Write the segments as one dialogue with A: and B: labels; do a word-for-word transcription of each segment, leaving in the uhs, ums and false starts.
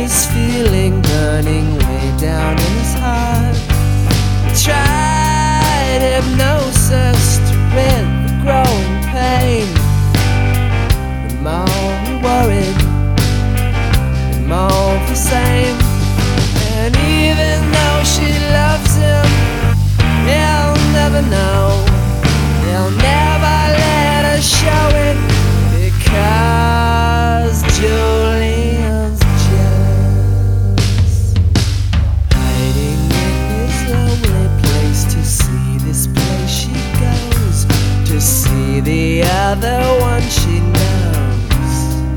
A: this feeling burning way down in his heart. He tried hypnosis to rid the growing pain. The more he worried, the more the same. And even though she loves him, he'll never know. He'll never let her show it, because Julian's jealous. Hiding in his lonely place, to see this place she goes, to see the other one she knows.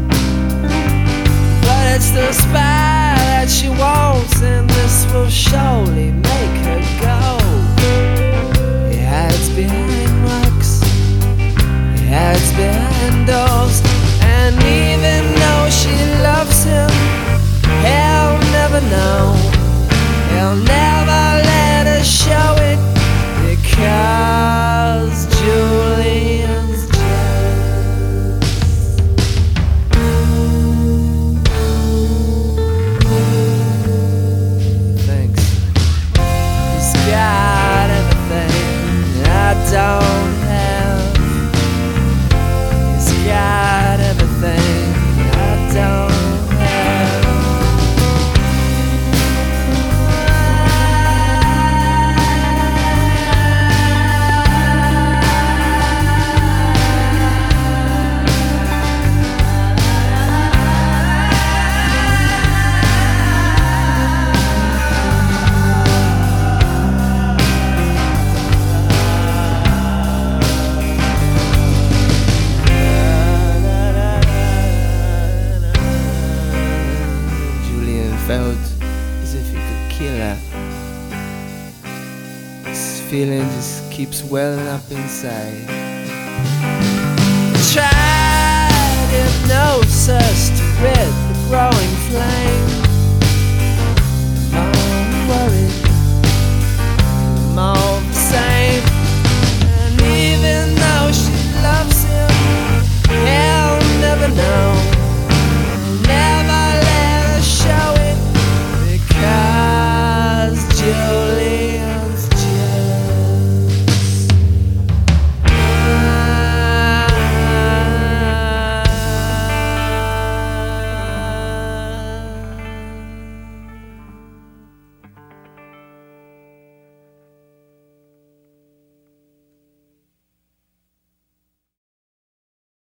A: But it's the spy that she wants, and this will surely make her go. He hides behind rocks, he hides behind doors, and even though she loves him, he'll never know. He'll never let her show it, because Julian's jealous. Thanks. He's got everything I don't have. He's got everything I don't have. Julian felt as if he could kill her. This feeling just keeps welling up inside. Try